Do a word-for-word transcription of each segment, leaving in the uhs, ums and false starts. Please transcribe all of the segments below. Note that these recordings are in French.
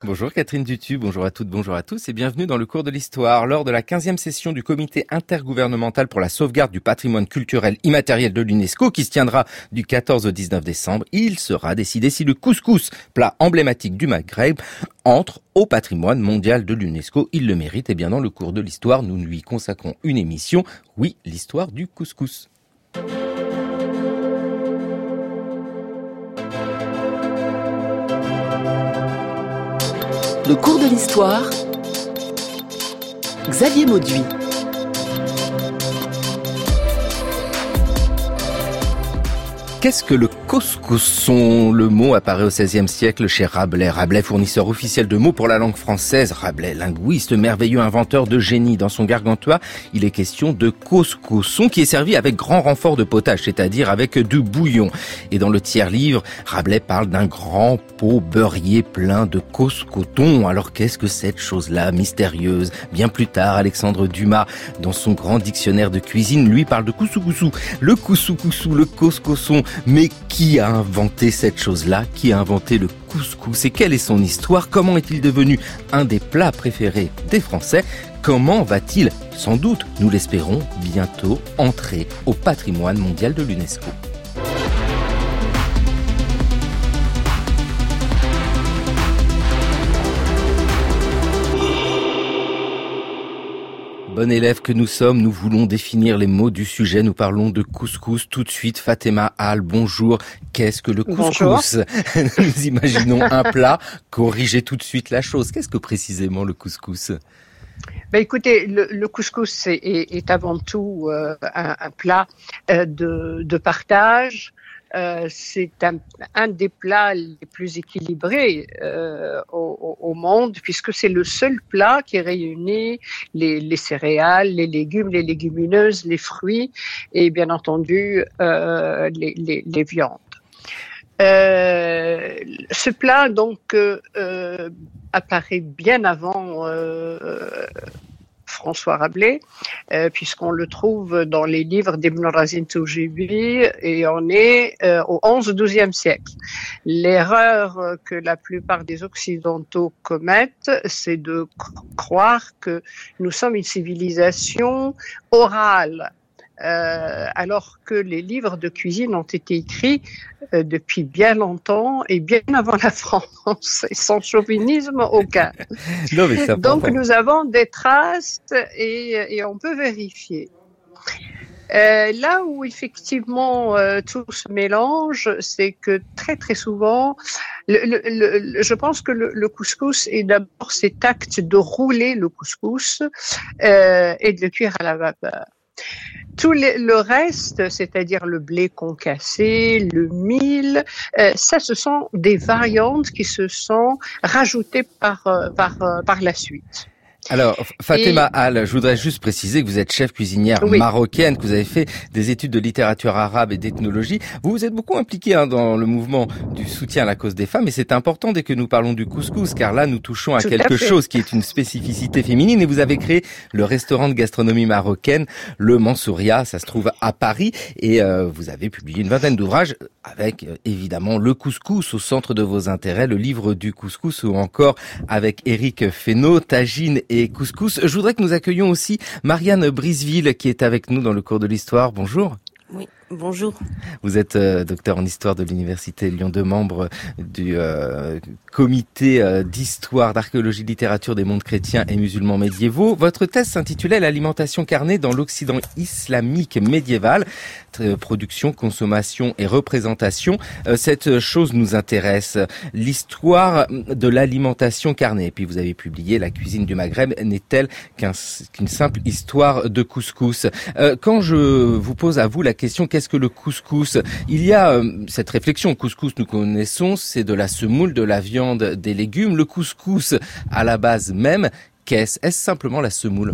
Bonjour Catherine Dutu, bonjour à toutes, bonjour à tous et bienvenue dans le cours de l'histoire. Lors de la quinzième session du comité intergouvernemental pour la sauvegarde du patrimoine culturel immatériel de l'UNESCO qui se tiendra du quatorze au dix-neuf décembre, il sera décidé si le couscous, plat emblématique du Maghreb, entre au patrimoine mondial de l'UNESCO. Il le mérite et bien dans le cours de l'histoire, nous lui consacrons une émission. Oui, l'histoire du couscous. Le cours de l'histoire, Xavier Mauduit. Qu'est-ce que le couscousson? Le mot apparaît au seizième siècle chez Rabelais. Rabelais, fournisseur officiel de mots pour la langue française. Rabelais, linguiste, merveilleux inventeur de génie. Dans son Gargantua, il est question de couscousson qui est servi avec grand renfort de potage, c'est-à-dire avec du bouillon. Et dans le tiers-livre, Rabelais parle d'un grand pot beurrier plein de couscouton. Alors qu'est-ce que cette chose-là mystérieuse? Bien plus tard, Alexandre Dumas, dans son grand dictionnaire de cuisine, lui parle de coussou-coussou. Le coussou-coussou, le couscousson. Mais qui a inventé cette chose-là? Qui a inventé le couscous? Et quelle est son histoire? Comment est-il devenu un des plats préférés des Français? Comment va-t-il, sans doute, nous l'espérons, bientôt entrer au patrimoine mondial de l'UNESCO? Bon élève que nous sommes, nous voulons définir les mots du sujet. Nous parlons de couscous tout de suite. Fatima Al, bonjour. Qu'est-ce que le couscous? Nous imaginons un plat. Corrigez tout de suite la chose. Qu'est-ce que précisément le couscous? Ben écoutez, le, le couscous est, est, est avant tout euh, un, un plat euh, de, de partage. Euh, c'est un, un des plats les plus équilibrés euh, au, au monde, puisque c'est le seul plat qui réunit les, les céréales, les légumes, les légumineuses, les fruits et bien entendu euh, les, les, les viandes. Euh, ce plat donc euh, apparaît bien avant euh, François Rabelais, euh, puisqu'on le trouve dans les livres d'Ibn Razin Tujibi et on est euh, au onzième douzième siècle. L'erreur que la plupart des Occidentaux commettent, c'est de croire que nous sommes une civilisation orale. Euh, alors que les livres de cuisine ont été écrits euh, depuis bien longtemps et bien avant la France, et sans chauvinisme aucun. Non, mais ça Donc nous avons des traces et, et on peut vérifier. Euh, là où effectivement euh, tout se mélange, c'est que très très souvent, le, le, le, je pense que le, le couscous est d'abord cet acte de rouler le couscous euh, et de le cuire à la vapeur. Tout le, le reste, c'est-à-dire le blé concassé, le mil, euh, ça, ce sont des variantes qui se sont rajoutées par, par, par la suite. Alors, Fatima Et... Al, je voudrais juste préciser que vous êtes chef cuisinière oui. marocaine, que vous avez fait des études de littérature arabe et d'ethnologie. Vous vous êtes beaucoup impliquée hein, dans le mouvement du soutien à la cause des femmes et c'est important dès que nous parlons du couscous, car là, nous touchons à Tout quelque à chose qui est une spécificité féminine et vous avez créé le restaurant de gastronomie marocaine, le Mansouria, ça se trouve à Paris et euh, vous avez publié une vingtaine d'ouvrages avec euh, évidemment le couscous au centre de vos intérêts, le livre du couscous ou encore avec Éric Fesneau, Tagine et couscous. Je voudrais que nous accueillions aussi Marianne Briseville qui est avec nous dans le cours de l'histoire. Bonjour. Oui, bonjour. Vous êtes euh, docteur en histoire de l'Université Lyon deux, membre du euh, comité euh, d'histoire, d'archéologie, littérature des mondes chrétiens et musulmans médiévaux. Votre thèse s'intitulait l'alimentation carnée dans l'Occident islamique médiéval. Euh, production, consommation et représentation. Euh, cette chose nous intéresse. L'histoire de l'alimentation carnée. Et puis vous avez publié La cuisine du Maghreb n'est-elle qu'un, qu'une simple histoire de couscous. Euh, quand je vous pose à vous la question, qu'est-ce que le couscous? Il y a euh, cette réflexion. Couscous, nous connaissons, c'est de la semoule, de la viande, des légumes. Le couscous, à la base même, qu'est-ce? Est-ce simplement la semoule?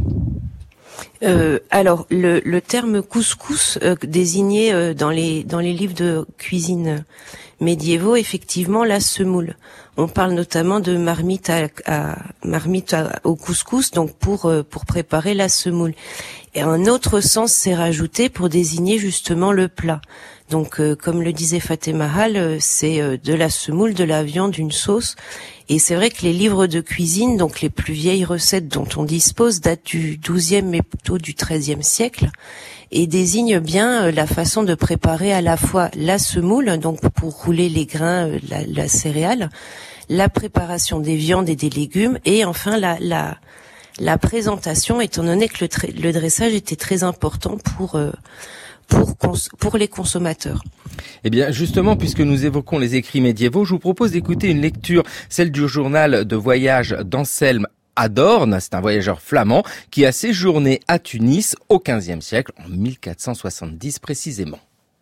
Euh, alors, le, le terme couscous euh, désigné euh, dans les dans les livres de cuisine médiévaux, effectivement, la semoule. On parle notamment de marmite à, à marmite à, au couscous, donc pour euh, pour préparer la semoule. Et un autre sens s'est rajouté pour désigner justement le plat. Donc, euh, comme le disait Fatima Al, euh, c'est euh, de la semoule, de la viande, une sauce. Et c'est vrai que les livres de cuisine, donc les plus vieilles recettes dont on dispose, datent du douzième mais plutôt du treizième siècle, et désignent bien la façon de préparer à la fois la semoule, donc pour rouler les grains, la, la céréale, la préparation des viandes et des légumes, et enfin la la la présentation, étant donné que le, tra- le dressage était très important pour euh, pour cons- pour les consommateurs. Eh bien, justement, puisque nous évoquons les écrits médiévaux, je vous propose d'écouter une lecture, celle du journal de voyage d'Anselme Adorne. C'est un voyageur flamand qui a séjourné à Tunis au quinzième siècle, en mille quatre cent soixante-dix précisément.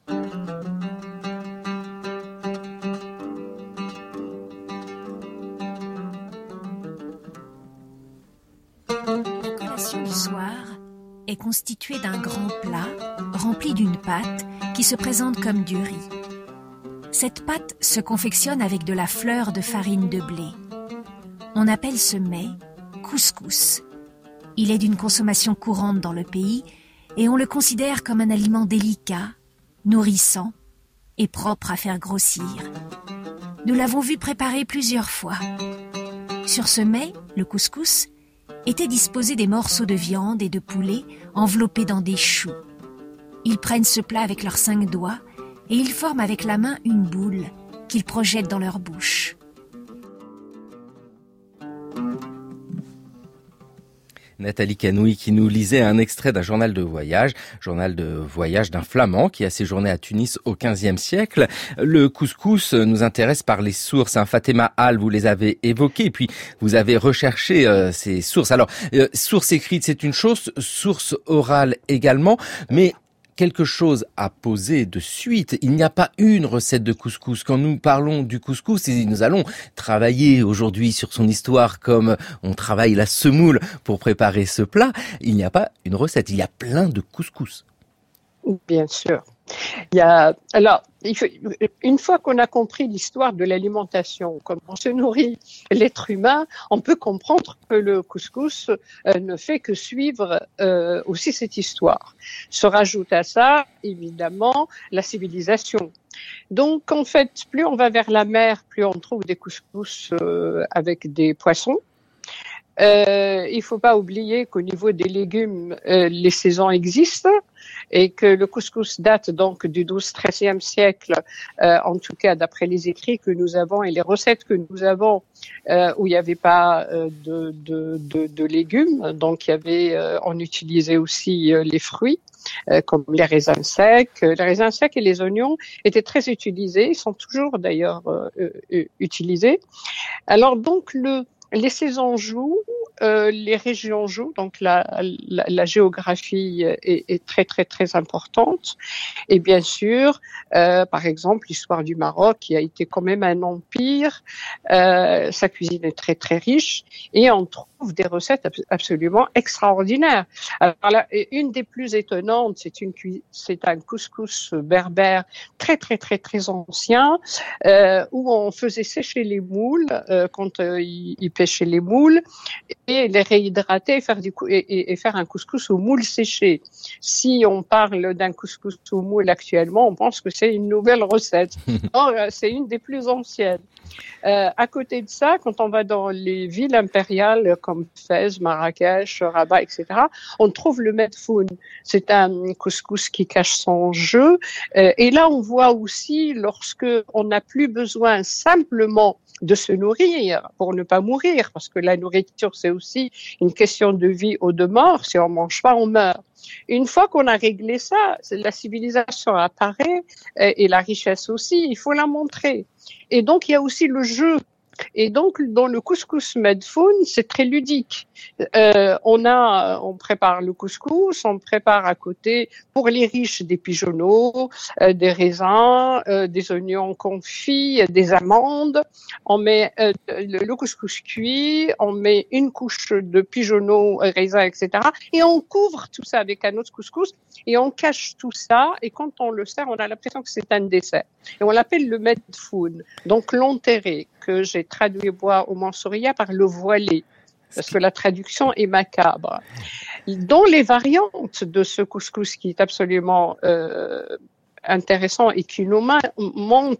Du soir est constituée d'un grand plat rempli d'une pâte qui se présente comme du riz. Cette pâte se confectionne avec de la fleur de farine de blé. On appelle ce mets couscous. Il est d'une consommation courante dans le pays et on le considère comme un aliment délicat, nourrissant et propre à faire grossir. Nous l'avons vu préparer plusieurs fois. Sur ce mets, le couscous, étaient disposés des morceaux de viande et de poulet enveloppés dans des choux. Ils prennent ce plat avec leurs cinq doigts et ils forment avec la main une boule qu'ils projettent dans leur bouche. Nathalie Canouille qui nous lisait un extrait d'un journal de voyage, journal de voyage d'un flamand qui a séjourné à Tunis au quinzième siècle. Le couscous nous intéresse par les sources. Hein. Fatima Al, vous les avez évoquées, puis vous avez recherché euh, ces sources. Alors, euh, source écrite, c'est une chose, source orale également, mais quelque chose à poser de suite. Il n'y a pas une recette de couscous. Quand nous parlons du couscous, et nous allons travailler aujourd'hui sur son histoire comme on travaille la semoule pour préparer ce plat, il n'y a pas une recette. Il y a plein de couscous. Bien sûr. Il y a, alors, il faut, une fois qu'on a compris l'histoire de l'alimentation, comment se nourrit l'être humain, on peut comprendre que le couscous euh, ne fait que suivre euh, aussi cette histoire. Se rajoute à ça, évidemment, la civilisation. Donc, en fait, plus on va vers la mer, plus on trouve des couscous euh, avec des poissons. Euh, il faut pas oublier qu'au niveau des légumes, euh, les saisons existent et que le couscous date donc du douzième treizième siècle, euh, en tout cas d'après les écrits que nous avons et les recettes que nous avons, euh, où il n'y avait pas euh, de, de, de, de légumes, donc il y avait, euh, on utilisait aussi euh, les fruits. Euh, comme les raisins secs. Les raisins secs et les oignons étaient très utilisés, ils sont toujours d'ailleurs euh, euh, utilisés. Alors donc le les saisons jouent, euh, les régions jouent, donc la, la, la géographie est, est très très très importante. Et bien sûr, euh, par exemple, l'histoire du Maroc, qui a été quand même un empire, euh, sa cuisine est très très riche et on trouve des recettes absolument extraordinaires. Alors là, une des plus étonnantes, c'est une c'est un couscous berbère très très très très ancien, euh, où on faisait sécher les moules euh, quand euh, ils, ils pêchaient les moules et les réhydrater et faire du et, et, et faire un couscous aux moules séchées. Si on parle d'un couscous aux moules actuellement, on pense que c'est une nouvelle recette. Or, c'est une des plus anciennes. Euh, à côté de ça, quand on va dans les villes impériales comme Fès, Marrakech, Rabat, et cetera, on trouve le medfoun. C'est un couscous qui cache son jeu. Euh, et là, on voit aussi, lorsque on n'a plus besoin simplement de se nourrir pour ne pas mourir, parce que la nourriture, c'est aussi une question de vie ou de mort. Si on mange pas, on meurt. Une fois qu'on a réglé ça, la civilisation apparaît et la richesse aussi, il faut la montrer. Et donc, il y a aussi le jeu. Et donc, dans le couscous medfoun, c'est très ludique. Euh, on a, on prépare le couscous, on prépare à côté, pour les riches, des pigeonneaux, euh, des raisins, euh, des oignons confits, des amandes. On met euh, le, le couscous cuit, on met une couche de pigeonneaux, raisins, et cetera. Et on couvre tout ça avec un autre couscous et on cache tout ça. Et quand on le sert, on a l'impression que c'est un dessert. Et on l'appelle le medfoun, donc l'enterré, que j'ai traduit bois au Mansouriya par le voilé, parce que la traduction est macabre. Dans les variantes de ce couscous qui est absolument euh, intéressant et qui nous montre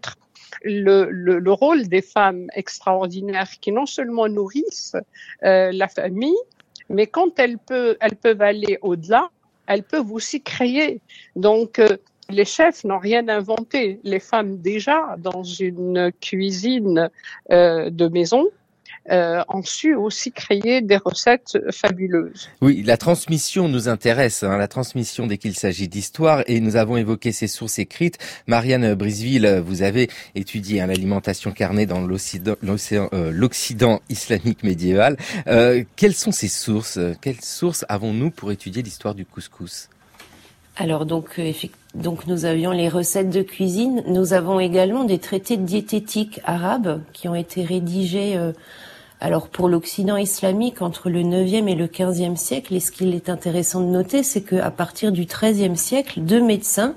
le, le, le rôle des femmes extraordinaires qui non seulement nourrissent euh, la famille, mais quand elles peuvent, elles peuvent aller au-delà, elles peuvent aussi créer. Donc, euh, les chefs n'ont rien inventé. Les femmes, déjà, dans une cuisine euh, de maison, euh, ont su aussi créer des recettes fabuleuses. Oui, la transmission nous intéresse, hein, la transmission dès qu'il s'agit d'histoire, et nous avons évoqué ces sources écrites. Marianne Briseville, vous avez étudié hein, l'alimentation carnée dans l'Occident, l'Occident, euh, l'Occident islamique médiéval. Euh, quelles sont ces sources ? Quelles sources avons-nous pour étudier l'histoire du couscous ? Alors donc, euh, donc nous avions les recettes de cuisine. Nous avons également des traités de diététique arabes qui ont été rédigés euh, alors pour l'Occident islamique entre le neuvième et le quinzième siècle. Et ce qu'il est intéressant de noter, c'est qu'à partir du treizième siècle, deux médecins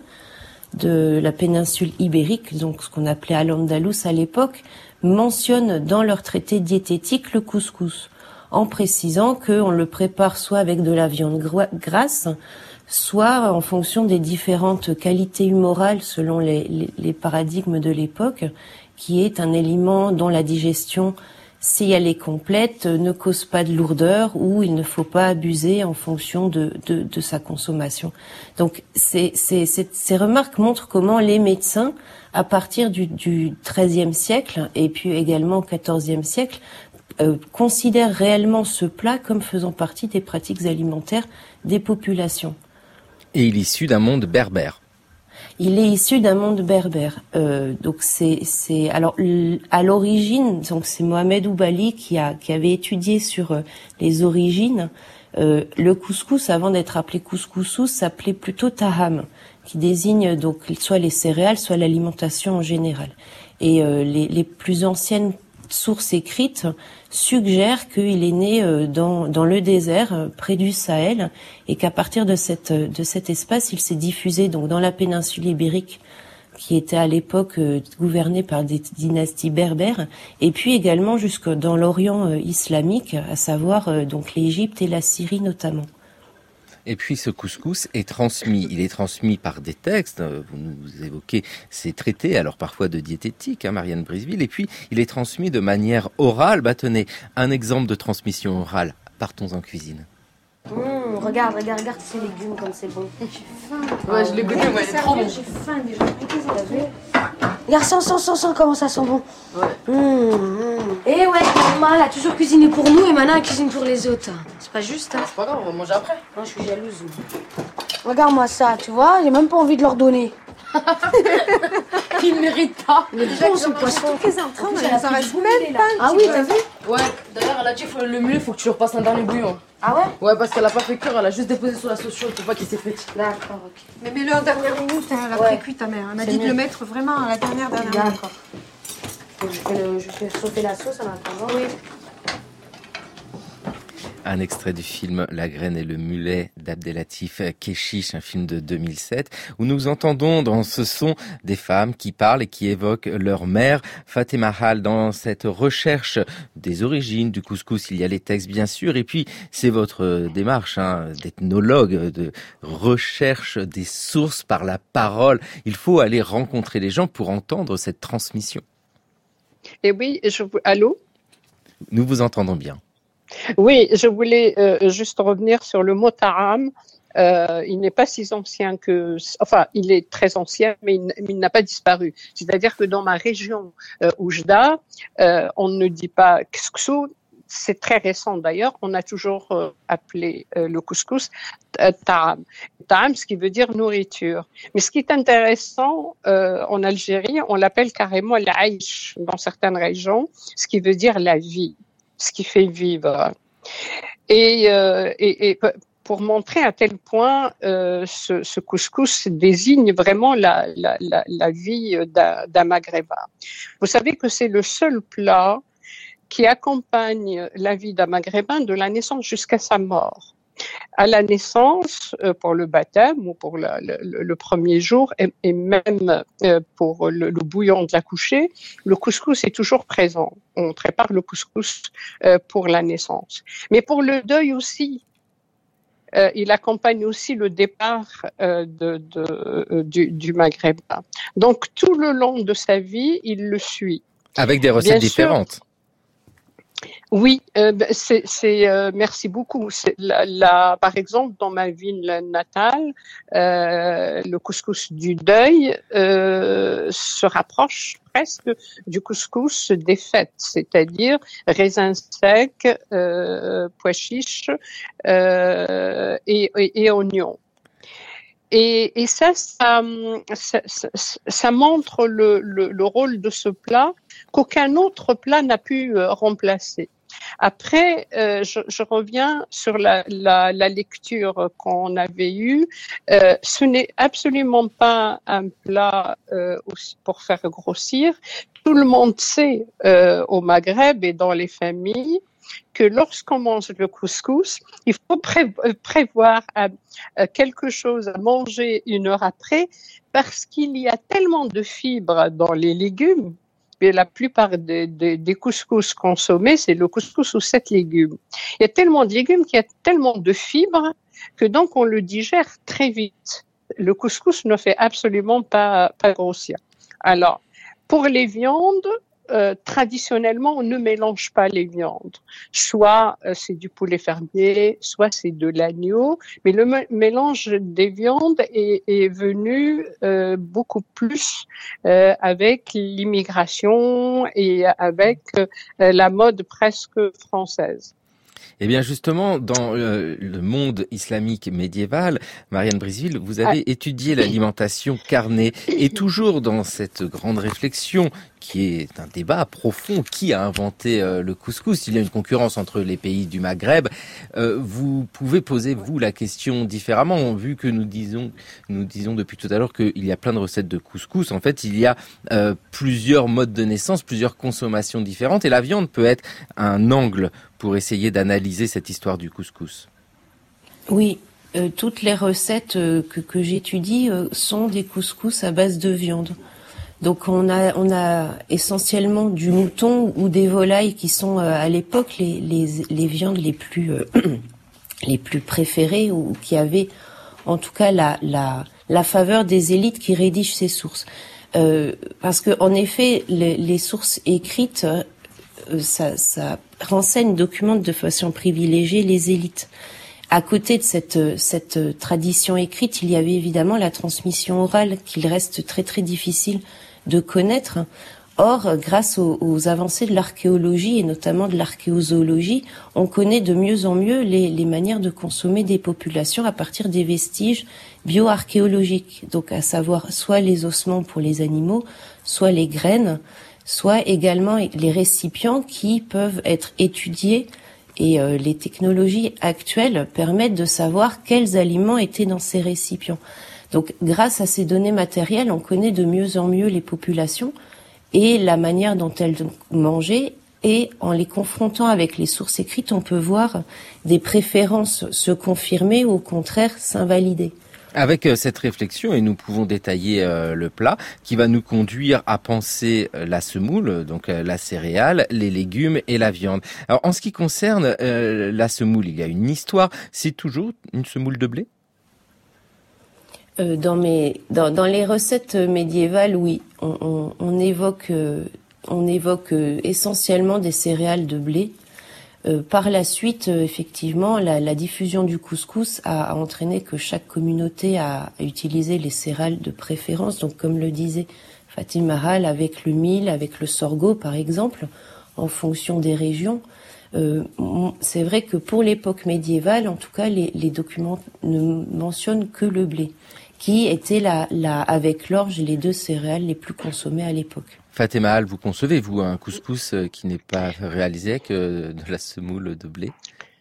de la péninsule ibérique, donc ce qu'on appelait Al-Andalus à l'époque, mentionnent dans leur traité diététique le couscous, en précisant qu'on le prépare soit avec de la viande grasse, soit en fonction des différentes qualités humorales selon les, les, les paradigmes de l'époque, qui est un aliment dont la digestion, si elle est complète, ne cause pas de lourdeur, ou il ne faut pas abuser en fonction de, de, de sa consommation. Donc c'est, c'est, c'est, ces remarques montrent comment les médecins, à partir du, du treizième siècle, et puis également au quatorzième siècle, euh, considèrent réellement ce plat comme faisant partie des pratiques alimentaires des populations. Et il est issu d'un monde berbère. Il est issu d'un monde berbère. Euh, donc c'est, c'est alors à l'origine, donc c'est Mohamed Oubali qui a qui avait étudié sur euh, les origines. Euh, le couscous, avant d'être appelé couscousous, s'appelait plutôt taham, qui désigne donc soit les céréales, soit l'alimentation en général. Et euh, les, les plus anciennes sources écrites suggèrent qu'il est né euh, dans dans le désert euh, près du Sahel, et qu'à partir de cette de cet espace, il s'est diffusé donc dans la péninsule ibérique, qui était à l'époque euh, gouvernée par des dynasties berbères, et puis également jusque dans l'Orient euh, islamique, à savoir euh, donc l'Égypte et la Syrie notamment. Et puis ce couscous est transmis, il est transmis par des textes, vous nous évoquez ces traités, alors parfois de diététique, hein, Marianne Briseville, et puis il est transmis de manière orale. Bah tenez, un exemple de transmission orale, partons en cuisine. Mmh, regarde, regarde, regarde ces légumes comme c'est bon. J'ai faim. Ouais, je l'ai goûté, moi, il est trop bon. J'ai faim déjà. T'as vu ? Regarde, sens, sens, sens, sens comment ça sent bon. Ouais. Mmh, mmh. Et ouais, maman, elle a toujours cuisiné pour nous et maintenant elle cuisine pour les autres. C'est pas juste, hein. C'est pas grave, on va manger après. Non, je suis jalouse. Regarde-moi ça, tu vois, j'ai même pas envie de leur donner. Ils ne méritent pas. Mais déjà, ils sont poissons. Ça reste même pas. Ah oui, t'as vu ? Ouais, d'ailleurs, elle a dit faut, le mulet, faut que tu le repasses un dernier bouillon. Ah ouais ? Ouais, parce qu'elle a pas fait cuire, elle a juste déposé sur la sauce chaude pour pas qu'il s'effrite. D'accord, ok. Mais mets-le en dernière minute, hein, elle a Ouais. pré-cuit ta mère. Elle m'a C'est dit de mieux. le mettre vraiment à la dernière dernière minute. D'accord. Je fais, le, je fais sauter la sauce en attendant. Oui. Un extrait du film La graine et le mulet d'Abdelatif Kechiche, un film de deux mille sept, où nous entendons dans ce son des femmes qui parlent et qui évoquent leur mère. Fatima Hall, dans cette recherche des origines du couscous, il y a les textes bien sûr, et puis c'est votre démarche hein, d'ethnologue, de recherche des sources par la parole. Il faut aller rencontrer les gens pour entendre cette transmission. Et oui, je, allô ? Nous vous entendons bien. Oui, je voulais euh, juste revenir sur le mot ta'am. Euh, il n'est pas si ancien que, enfin, il est très ancien, mais il, mais il n'a pas disparu. C'est-à-dire que dans ma région, euh, Oujda, euh, on ne dit pas ksksou. C'est très récent d'ailleurs. On a toujours euh, appelé euh, le couscous euh, ta'am. Ta'am, ce qui veut dire nourriture. Mais ce qui est intéressant euh, en Algérie, on l'appelle carrément l'aïch dans certaines régions, ce qui veut dire la vie, ce qui fait vivre. Et, euh, et, et pour montrer à tel point euh, ce, ce couscous désigne vraiment la, la, la, la vie d'un, d'un maghrébin. Vous savez que c'est le seul plat qui accompagne la vie d'un maghrébin de la naissance jusqu'à sa mort. À la naissance, euh, pour le baptême ou pour la, le, le premier jour, et, et même euh, pour le, le bouillon de l'accoucher, le couscous est toujours présent. On prépare le couscous euh, pour la naissance. Mais pour le deuil aussi, euh, il accompagne aussi le départ euh, de, de, euh, du, du Maghreb. Donc tout le long de sa vie, il le suit. Avec des recettes Bien différentes. Sûr, oui, euh, c'est, c'est euh, merci beaucoup. C'est la, la, par exemple, dans ma ville natale, euh, le couscous du deuil euh, se rapproche presque du couscous des fêtes, c'est-à-dire raisins secs, euh, pois chiches euh, et, et, et oignons. Et, et ça, ça, ça, ça, ça montre le, le, le rôle de ce plat qu'aucun autre plat n'a pu euh, remplacer. Après, euh, je, je reviens sur la, la, la lecture qu'on avait eue. Euh, ce n'est absolument pas un plat euh, aussi pour faire grossir. Tout le monde sait euh, au Maghreb et dans les familles que lorsqu'on mange le couscous, il faut pré- prévoir à, à quelque chose à manger une heure après parce qu'il y a tellement de fibres dans les légumes. Et la plupart des, des, des couscous consommés, c'est le couscous aux sept légumes. Il y a tellement de légumes qu'il y a tellement de fibres que donc on le digère très vite. Le couscous ne fait absolument pas, pas grossir. Alors, pour les viandes, Euh, traditionnellement, on ne mélange pas les viandes. Soit euh, c'est du poulet fermier, soit c'est de l'agneau, mais le m- mélange des viandes est, est venu euh, beaucoup plus euh, avec l'immigration et avec euh, la mode presque française. Eh bien justement, dans euh, le monde islamique médiéval, Marianne Briseville, vous avez ah. étudié l'alimentation carnée et toujours dans cette grande réflexion qui est un débat profond, qui a inventé euh, le couscous? Il y a une concurrence entre les pays du Maghreb. Euh, vous pouvez poser, vous, la question différemment, vu que nous disons, nous disons depuis tout à l'heure qu'il y a plein de recettes de couscous. En fait, il y a euh, plusieurs modes de naissance, plusieurs consommations différentes, et la viande peut être un angle pour essayer d'analyser cette histoire du couscous. Oui, euh, toutes les recettes euh, que, que j'étudie euh, sont des couscous à base de viande. Donc on a on a essentiellement du mouton ou des volailles qui sont euh, à l'époque les, les les viandes les plus euh, les plus préférées ou qui avaient en tout cas la la la faveur des élites qui rédigent ces sources. Euh, parce que en effet les, les sources écrites euh, ça ça renseigne, documente de façon privilégiée les élites. À côté de cette cette tradition écrite, il y avait évidemment la transmission orale qu'il reste très très difficile de connaître. Or, grâce aux, aux avancées de l'archéologie et notamment de l'archéozoologie, on connaît de mieux en mieux les, les manières de consommer des populations à partir des vestiges bioarchéologiques. Donc, à savoir soit les ossements pour les animaux, soit les graines, soit également les récipients qui peuvent être étudiés. Et euh, les technologies actuelles permettent de savoir quels aliments étaient dans ces récipients. Donc, grâce à ces données matérielles, on connaît de mieux en mieux les populations et la manière dont elles mangeaient. Et en les confrontant avec les sources écrites, on peut voir des préférences se confirmer ou au contraire s'invalider. Avec cette réflexion, et nous pouvons détailler euh, le plat, qui va nous conduire à penser euh, la semoule, donc euh, la céréale, les légumes et la viande. Alors, en ce qui concerne euh, la semoule, il y a une histoire. C'est toujours une semoule de blé ? euh, dans, mes, dans, dans les recettes médiévales, oui, on, on, on évoque, euh, on évoque euh, essentiellement des céréales de blé. Euh, par la suite, euh, effectivement, la, la diffusion du couscous a, a entraîné que chaque communauté a, a utilisé les céréales de préférence. Donc, comme le disait Fatima Hall, avec le mil, avec le sorgho, par exemple, en fonction des régions. Euh, c'est vrai que pour l'époque médiévale, en tout cas, les, les documents ne mentionnent que le blé, qui était la, la, avec l'orge les deux céréales les plus consommées à l'époque. Fatima Hall, vous concevez, vous, un couscous qui n'est pas réalisé avec de la semoule de blé ?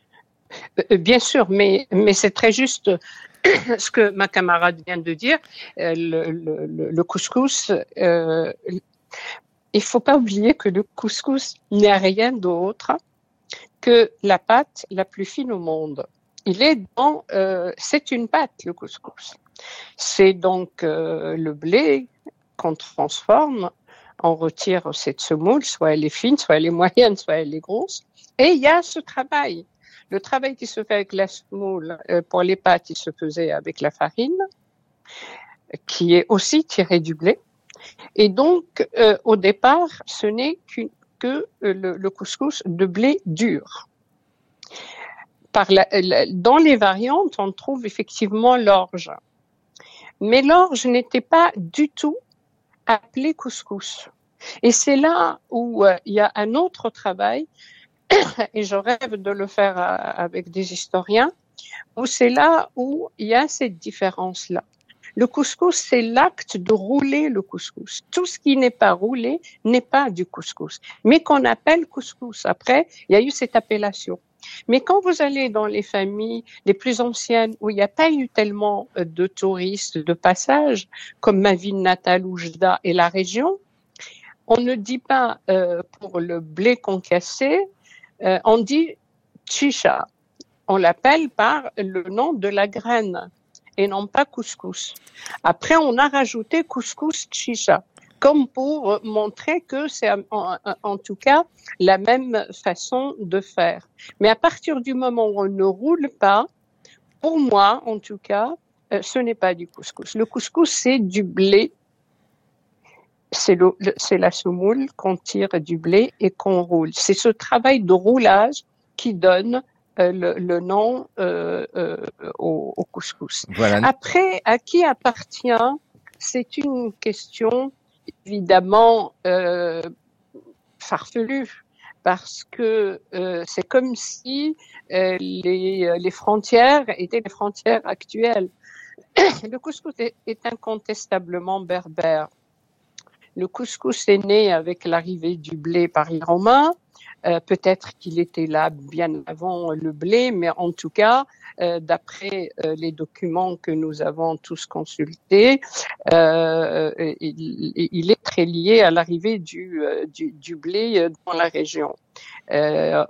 Bien sûr, mais, mais c'est très juste ce que ma camarade vient de dire. Le, le, le couscous, euh, il ne faut pas oublier que le couscous n'est rien d'autre que la pâte la plus fine au monde. Il est dans, euh, c'est une pâte, le couscous. C'est donc euh, le blé qu'on transforme. On retire cette semoule, soit elle est fine, soit elle est moyenne, soit elle est grosse. Et il y a ce travail. le travail qui se fait avec la semoule, euh, pour les pâtes, il se faisait avec la farine, qui est aussi tirée du blé. Et donc, euh, au départ, ce n'est qu'une, que euh, le, le couscous de blé dur. Par la, la, dans les variantes, on trouve effectivement l'orge. Mais l'orge n'était pas du tout appelé couscous. Et c'est là où euh, il y a un autre travail, et je rêve de le faire à, avec des historiens, où c'est là où il y a cette différence-là. Le couscous, c'est l'acte de rouler le couscous. Tout ce qui n'est pas roulé n'est pas du couscous, mais qu'on appelle couscous. Après, il y a eu cette appellation. Mais quand vous allez dans les familles les plus anciennes où il n'y a pas eu tellement de touristes de passage, comme ma ville natale Oujda et la région, on ne dit pas euh, pour le blé concassé, euh, on dit chicha. On l'appelle par le nom de la graine et non pas couscous. Après, on a rajouté couscous chicha, comme pour montrer que c'est en, en, en tout cas la même façon de faire. Mais à partir du moment où on ne roule pas, pour moi en tout cas, euh, ce n'est pas du couscous. Le couscous, c'est du blé. C'est, le, c'est la semoule qu'on tire du blé et qu'on roule. C'est ce travail de roulage qui donne euh, le, le nom euh, euh, au, au couscous. Voilà. Après, à qui appartient, c'est une question évidemment euh, farfelue, parce que euh, c'est comme si euh, les, les frontières étaient les frontières actuelles. Le couscous est, est incontestablement berbère. Le couscous est né avec l'arrivée du blé par les Romains. Euh, peut-être qu'il était là bien avant le blé, mais en tout cas, euh, d'après euh, les documents que nous avons tous consultés, euh, il, il est très lié à l'arrivée du, du, du blé dans la région. Euh,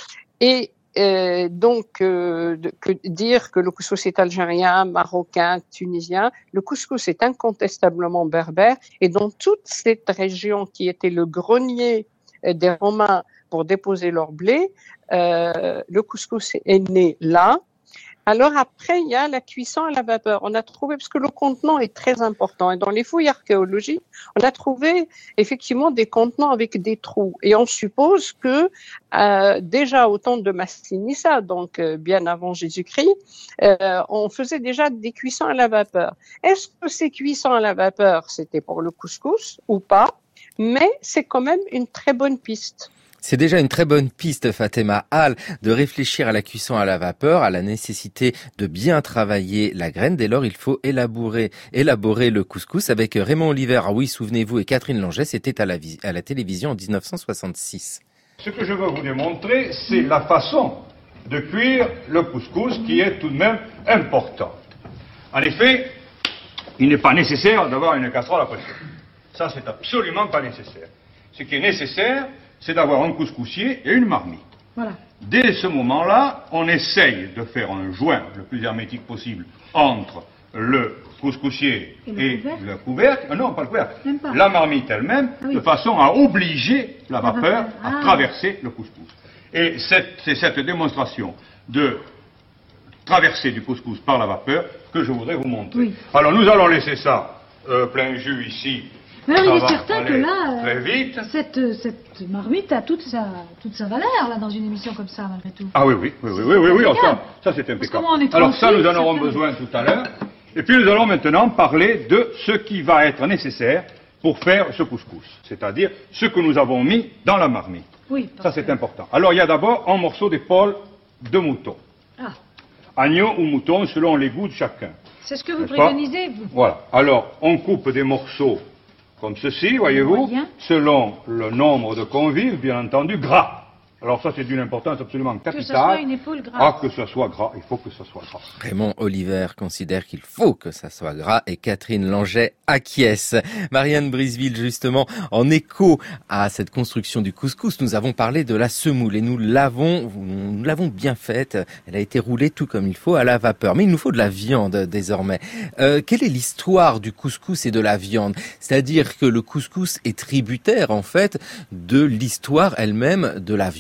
et Euh, donc, euh, de, que dire que le couscous est algérien, marocain, tunisien, le couscous est incontestablement berbère, et dans toute cette région qui était le grenier euh, des Romains pour déposer leur blé, euh, le couscous est né là. Alors après, il y a la cuisson à la vapeur. On a trouvé, parce que le contenant est très important, et dans les fouilles archéologiques, on a trouvé effectivement des contenants avec des trous. Et on suppose que euh, déjà au temps de Massinissa, donc euh, bien avant Jésus-Christ, euh, on faisait déjà des cuissons à la vapeur. Est-ce que ces cuissons à la vapeur, c'était pour le couscous ou pas? Mais c'est quand même une très bonne piste. C'est déjà une très bonne piste, Fatema Al, de réfléchir à la cuisson à la vapeur, à la nécessité de bien travailler la graine. Dès lors, il faut élaborer, élaborer le couscous avec Raymond Oliver. Ah oui, souvenez-vous, et Catherine Langeais, c'était à la, à la télévision en dix-neuf cent soixante-six. Ce que je veux vous démontrer, c'est la façon de cuire le couscous qui est tout de même importante. En effet, il n'est pas nécessaire d'avoir une casserole à pression. Ça, c'est absolument pas nécessaire. Ce qui est nécessaire, c'est d'avoir un couscoussier et une marmite. Voilà. Dès ce moment-là, on essaye de faire un joint le plus hermétique possible entre le couscoussier et, et le, le couvercle. Non, pas le couvercle. Même pas. La marmite elle-même, ah oui. De façon à obliger la vapeur ah. à traverser le couscous. Et cette, c'est cette démonstration de traversée du couscous par la vapeur que je voudrais vous montrer. Oui. Alors nous allons laisser ça euh, plein jus ici. Mais alors, il est certain que là, très vite. Cette, cette marmite a toute sa, toute sa valeur là, dans une émission comme ça, malgré tout. Ah oui, oui, oui, oui, oui, oui, oui. Alors, ça, ça c'est impeccable. Alors ça, nous en aurons besoin tout à l'heure. Et puis nous allons maintenant parler de ce qui va être nécessaire pour faire ce couscous, c'est-à-dire ce que nous avons mis dans la marmite. Oui. Ça c'est que... important. Alors il y a d'abord un morceau d'épaule de mouton. Ah. Agneau ou mouton selon les goûts de chacun. C'est ce que vous préconisez, vous. Voilà. Alors on coupe des morceaux comme ceci, voyez-vous, selon le nombre de convives, bien entendu, gras. Alors ça, c'est d'une importance absolument capitale. Que ce soit une épaule grasse. Ah, que ce soit gras, il faut que ce soit gras. Raymond Oliver considère qu'il faut que ça soit gras et Catherine Langeais acquiesce. Marianne Briseville, justement, en écho à cette construction du couscous, nous avons parlé de la semoule et nous l'avons, nous l'avons bien faite. Elle a été roulée tout comme il faut à la vapeur. Mais il nous faut de la viande désormais. Euh, quelle est l'histoire du couscous et de la viande? C'est-à-dire que le couscous est tributaire, en fait, de l'histoire elle-même de la viande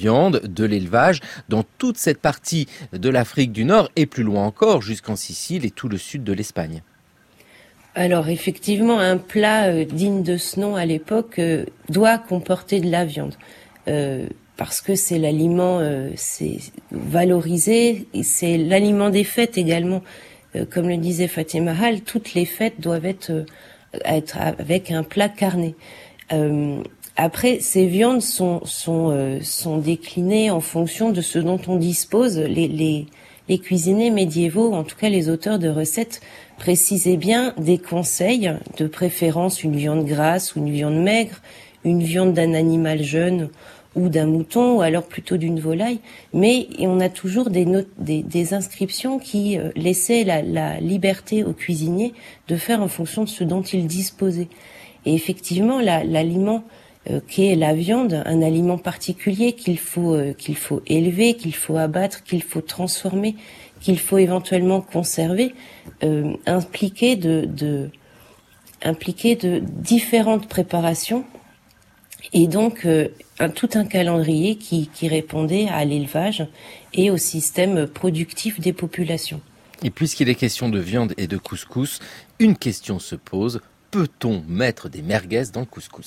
viande, de l'élevage, dans toute cette partie de l'Afrique du Nord et plus loin encore, jusqu'en Sicile et tout le sud de l'Espagne. Alors effectivement, un plat euh, digne de ce nom à l'époque euh, doit comporter de la viande. Euh, parce que c'est l'aliment, euh, c'est valorisé, et c'est l'aliment des fêtes également. Euh, comme le disait Fatima Hall, toutes les fêtes doivent être, euh, être avec un plat carné. Euh, après, ces viandes sont, sont, euh, sont déclinées en fonction de ce dont on dispose. Les, les, les cuisiniers médiévaux, en tout cas les auteurs de recettes, précisaient bien des conseils, de préférence une viande grasse ou une viande maigre, une viande d'un animal jeune ou d'un mouton, ou alors plutôt d'une volaille, mais on a toujours des, notes, des, des inscriptions qui euh, laissaient la, la liberté aux cuisiniers de faire en fonction de ce dont ils disposaient. Et effectivement, la, l'aliment euh, qu'est la viande, un aliment particulier qu'il faut, euh, qu'il faut élever, qu'il faut abattre, qu'il faut transformer, qu'il faut éventuellement conserver, euh, impliquait de, de, impliquait de différentes préparations, et donc euh, un, tout un calendrier qui, qui répondait à l'élevage et au système productif des populations. Et puisqu'il est question de viande et de couscous, une question se pose, peut-on mettre des merguez dans le couscous ?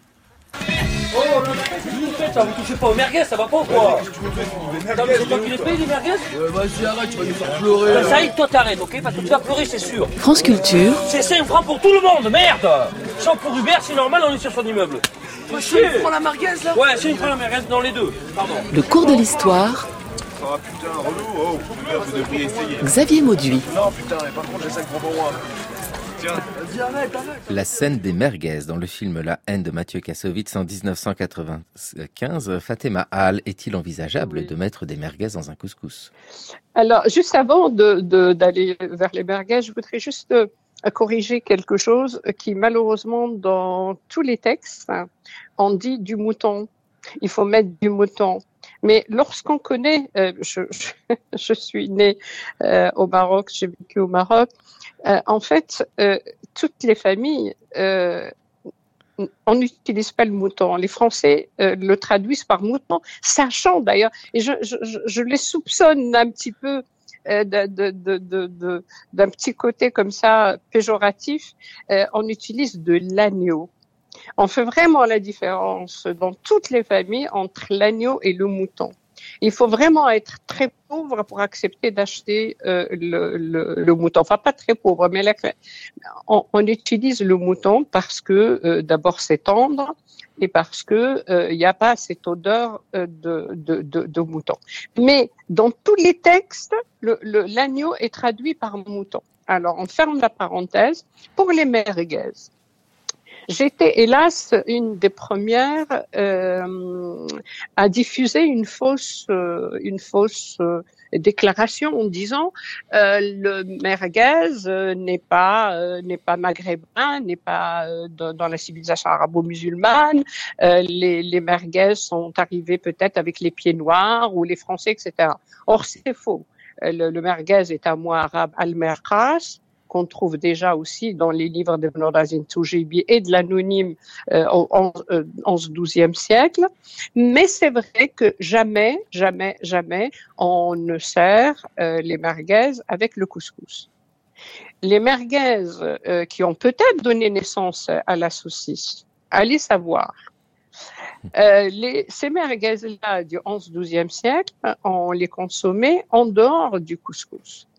Oh, non, c'est vous faites ça, vous touchez pas aux merguez, ça va pas ou quoi ? Non, mais c'est toi qui les payes, les merguez ? Ouais, vas-y, arrête, tu vas nous faire pleurer. Ben, ça y est, toi t'arrêtes, ok ? Parce que tu vas pleurer, c'est sûr. France Culture. C'est cinq francs pour tout le monde, merde ! cent pour Hubert, c'est normal, on est sur son immeuble. Ouais, c'est une fois la merguez, là ? Ouais, c'est une fois la merguez dans les deux, pardon. Le cours de l'histoire. Oh putain, relou, oh, putain, vous devriez essayer. Xavier Mauduit. Non, putain, et par contre, j'ai cinq francs pour moi. Tiens. Vas-y, arrête, arrête. La scène des merguez dans le film La haine de Mathieu Kassovitz en dix-neuf cent quatre-vingt-quinze. Fatima Hall, est-il envisageable oui. de mettre des merguez dans un couscous ? Alors, juste avant de, de, d'aller vers les merguez, je voudrais juste euh, corriger quelque chose qui, malheureusement, dans tous les textes, hein, on dit du mouton. Il faut mettre du mouton. Mais lorsqu'on connaît, euh, je, je, je suis née euh, au Maroc, j'ai vécu au Maroc, euh, en fait, euh, toutes les familles, euh, on n'utilise pas le mouton. Les Français euh, le traduisent par mouton, sachant d'ailleurs, et je, je, je les soupçonne un petit peu euh, de, de, de, de, de, d'un petit côté comme ça péjoratif, euh, on utilise de l'agneau. On fait vraiment la différence dans toutes les familles entre l'agneau et le mouton. Il faut vraiment être très pauvre pour accepter d'acheter euh, le, le, le mouton. Enfin, pas très pauvre, mais la, on, on utilise le mouton parce que euh, d'abord c'est tendre et parce que il euh, n'y a pas cette odeur euh, de, de, de, de mouton. Mais dans tous les textes, le, le, l'agneau est traduit par mouton. Alors, on ferme la parenthèse. Pour les merguez, j'étais hélas une des premières euh, à diffuser une fausse, euh, une fausse euh, déclaration en disant euh, le merguez euh, n'est pas euh, n'est pas maghrébin, n'est pas euh, dans, dans la civilisation arabo-musulmane. Euh, les, les merguez sont arrivés peut-être avec les pieds noirs ou les Français, et cetera. Or c'est faux. Le, le merguez est un mot arabe al-merqas, qu'on trouve déjà aussi dans les livres de Ibn Razin Toujibi et de l'anonyme euh, au onzième douzième siècle. Mais c'est vrai que jamais, jamais, jamais on ne sert euh, les merguez avec le couscous. Les merguez euh, qui ont peut-être donné naissance à la saucisse, allez savoir. Euh, les, ces merguez-là du onzième douzième siècle, on les consommait en dehors du couscous.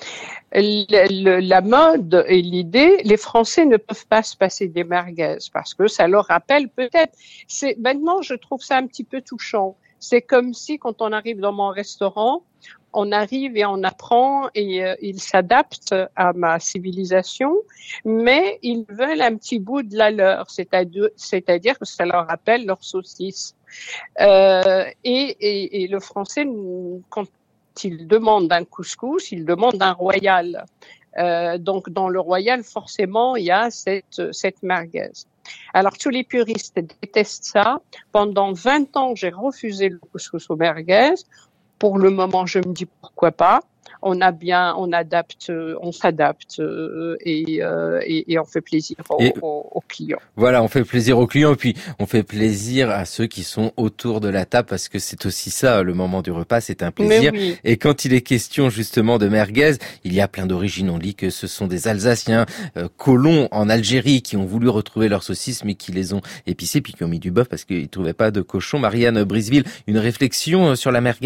Le, le, la mode et l'idée, les Français ne peuvent pas se passer des merguez parce que ça leur rappelle peut-être. C'est, maintenant, je trouve ça un petit peu touchant. C'est comme si quand on arrive dans mon restaurant, on arrive et on apprend et euh, ils s'adaptent à ma civilisation, mais ils veulent un petit bout de la leur, c'est-à-dire, c'est-à-dire que ça leur rappelle leur saucisse. Euh, et, et, et le Français, quand il demande un couscous, il demande un royal. Euh, donc dans le royal, forcément, il y a cette, cette merguez. Alors tous les puristes détestent ça. Pendant vingt ans, j'ai refusé le couscous aux merguez. Pour le moment, je me dis pourquoi pas. on a bien, on adapte, on s'adapte euh, et, euh, et, et on fait plaisir aux, et, aux, aux clients. Voilà, on fait plaisir aux clients et puis on fait plaisir à ceux qui sont autour de la table parce que c'est aussi ça, le moment du repas, c'est un plaisir. Oui. Et quand il est question justement de merguez, il y a plein d'origines. On lit que ce sont des Alsaciens euh, colons en Algérie qui ont voulu retrouver leurs saucisses mais qui les ont épicées puis qui ont mis du bœuf parce qu'ils ne trouvaient pas de cochon. Marianne Briseville, une réflexion sur la merguez ?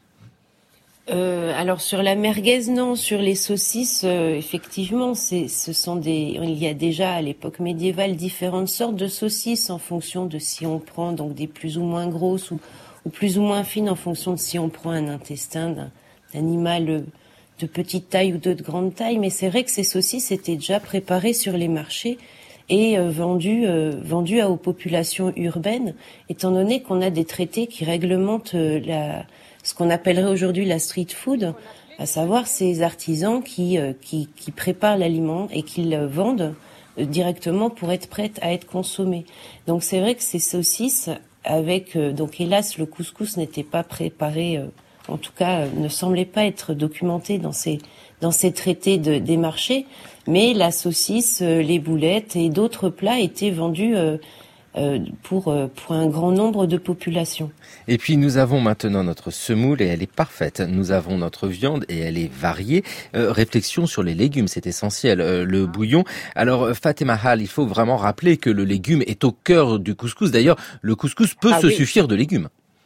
Euh, alors sur la merguez, non. Sur les saucisses, euh, effectivement, c'est, ce sont des. Il y a déjà à l'époque médiévale différentes sortes de saucisses en fonction de si on prend donc des plus ou moins grosses ou, ou plus ou moins fines en fonction de si on prend un intestin d'un, d'un animal de petite taille ou de grande taille. Mais c'est vrai que ces saucisses étaient déjà préparées sur les marchés et euh, vendues euh, vendues aux populations urbaines, étant donné qu'on a des traités qui réglementent euh, la ce qu'on appellerait aujourd'hui la street food, à savoir ces artisans qui euh, qui, qui préparent l'aliment et qui le vendent euh, directement pour être prêtes à être consommées. Donc c'est vrai que ces saucisses, avec euh, donc hélas le couscous n'était pas préparé, euh, en tout cas euh, ne semblait pas être documenté dans ces dans ces traités de, des marchés, mais la saucisse, euh, les boulettes et d'autres plats étaient vendus euh, Euh, pour, euh, pour un grand nombre de populations. Et puis nous avons maintenant notre semoule et elle est parfaite. Nous avons notre viande et elle est variée. Euh, réflexion sur les légumes, c'est essentiel. Euh, le bouillon. Alors Fatima Hall, il faut vraiment rappeler que le légume est au cœur du couscous. D'ailleurs, le couscous peut ah, se oui. suffire de légumes.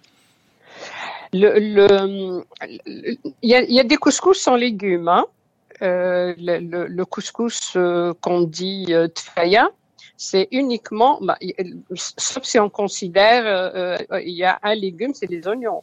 Le, le, il y a, il y a des couscous sans légumes. Hein. Euh, le, le, le couscous euh, qu'on dit euh, tfaya, c'est uniquement, bah, sauf si on considère, euh, il y a un légume, c'est les oignons.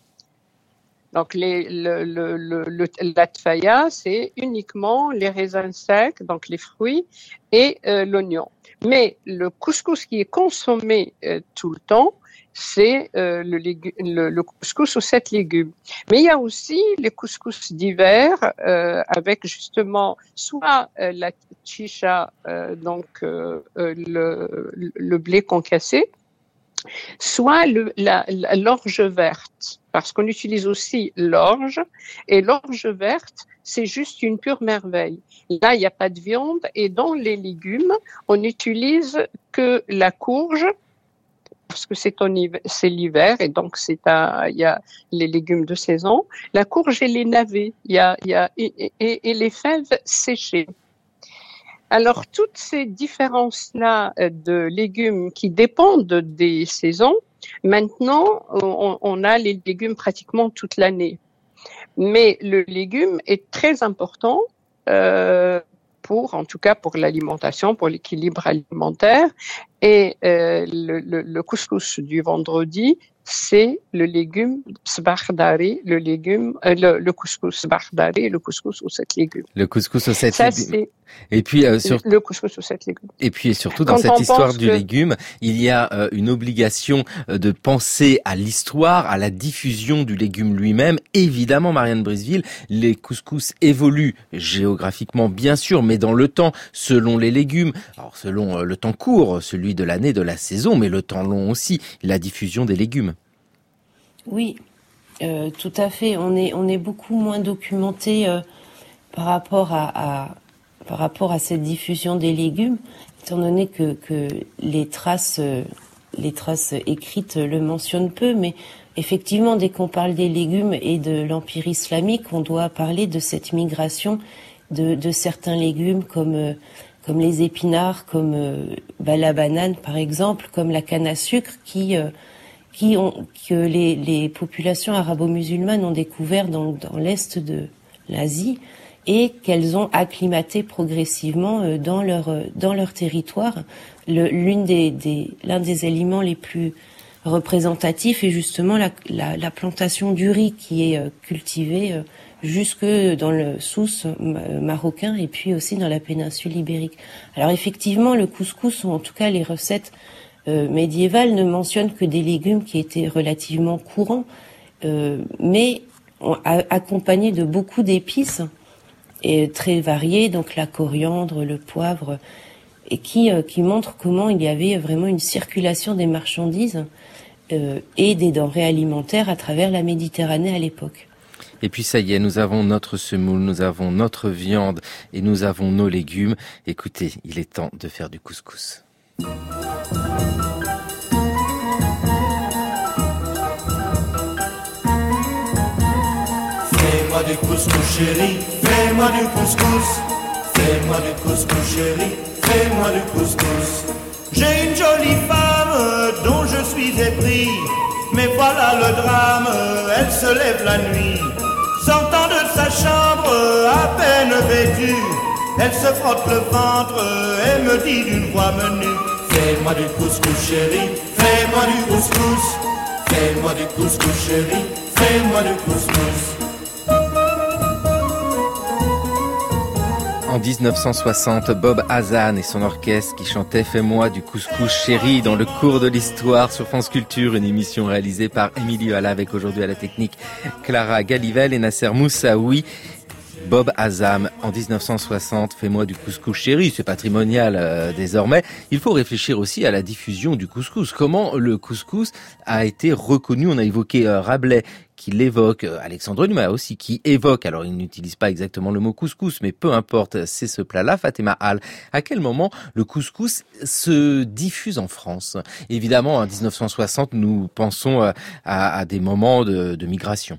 Donc les, le, le, le, le, la tfaya, c'est uniquement les raisins secs, donc les fruits, et euh, l'oignon. Mais le couscous qui est consommé euh, tout le temps, c'est euh, le, légu- le, le couscous aux sept légumes. Mais il y a aussi les couscous d'hiver euh, avec justement soit euh, la chicha, euh, donc euh, euh, le, le blé concassé, soit le, la, la, l'orge verte, parce qu'on utilise aussi l'orge, et l'orge verte, c'est juste une pure merveille. Là, il n'y a pas de viande, et dans les légumes, on n'utilise que la courge, parce que c'est, en hiver, c'est l'hiver et donc c'est un, il y a les légumes de saison, la courge et les navets, il y a, il y a et, et, et les fèves séchées. Alors toutes ces différences-là de légumes qui dépendent des saisons, maintenant on, on a les légumes pratiquement toute l'année. Mais le légume est très important. Euh, pour, en tout cas pour l'alimentation, pour l'équilibre alimentaire. Et euh, le, le, le couscous du vendredi, c'est le légume sbardari, le légume, euh, le, le couscous sbardari, le couscous aux sept légumes. Le couscous aux sept Ça, légumes. C'est et puis euh, sur... le couscous aux sept légumes. Et puis surtout dans Quand cette histoire du que... légume, il y a euh, une obligation euh, de penser à l'histoire, à la diffusion du légume lui-même. Évidemment, Marianne Briseville, les couscous évoluent géographiquement bien sûr, mais dans le temps, selon les légumes, alors selon euh, le temps court, celui de l'année, de la saison, mais le temps long aussi, la diffusion des légumes. Oui, euh, tout à fait. On est on est beaucoup moins documenté euh, par rapport à, à par rapport à cette diffusion des légumes, étant donné que que les traces euh, les traces écrites le mentionnent peu, mais effectivement, dès qu'on parle des légumes et de l'Empire islamique, on doit parler de cette migration de de certains légumes comme euh, comme les épinards, comme euh, bah, la banane par exemple, comme la canne à sucre qui euh, qui ont, que les, les populations arabo-musulmanes ont découvert dans, dans l'est de l'Asie et qu'elles ont acclimaté progressivement dans leur, dans leur territoire. Le, l'une des, des, l'un des aliments les plus représentatifs est justement la, la, la plantation du riz qui est cultivée jusque dans le Souss marocain et puis aussi dans la péninsule ibérique. Alors effectivement, le couscous, ou en tout cas les recettes Euh, médiévale ne mentionne que des légumes qui étaient relativement courants, euh, mais on a, accompagnés de beaucoup d'épices et très variées, donc la coriandre, le poivre, et qui euh, qui montrent comment il y avait vraiment une circulation des marchandises euh, et des denrées alimentaires à travers la Méditerranée à l'époque. Et puis ça y est, nous avons notre semoule, nous avons notre viande et nous avons nos légumes. Écoutez, il est temps de faire du couscous. Fais-moi du couscous chéri, fais-moi du couscous. Fais-moi du couscous chéri, fais-moi du couscous. J'ai une jolie femme dont je suis épris, mais voilà le drame, elle se lève la nuit. Sortant de sa chambre, à peine vêtue, elle se frotte le ventre et me dit d'une voix menue: fais-moi du couscous chéri, fais-moi du couscous. Fais-moi du couscous chéri, fais-moi du couscous. En dix-neuf cent soixante, Bob Hazan et son orchestre qui chantaient « Fais-moi du couscous chéri » dans le cours de l'histoire sur France Culture, une émission réalisée par Émilie Alla avec aujourd'hui à la technique Clara Galivel et Nasser Moussaoui. Bob Hazan, en dix-neuf cent soixante, « Fais-moi du couscous chéri », c'est patrimonial euh, désormais. Il faut réfléchir aussi à la diffusion du couscous. Comment le couscous a été reconnu? On a évoqué euh, Rabelais, qui l'évoque, Alexandre Dumas aussi, qui évoque, alors il n'utilise pas exactement le mot couscous, mais peu importe, c'est ce plat-là. Fatima Hall, à quel moment le couscous se diffuse en France? Évidemment, en dix-neuf cent soixante, nous pensons à, à des moments de, de migration.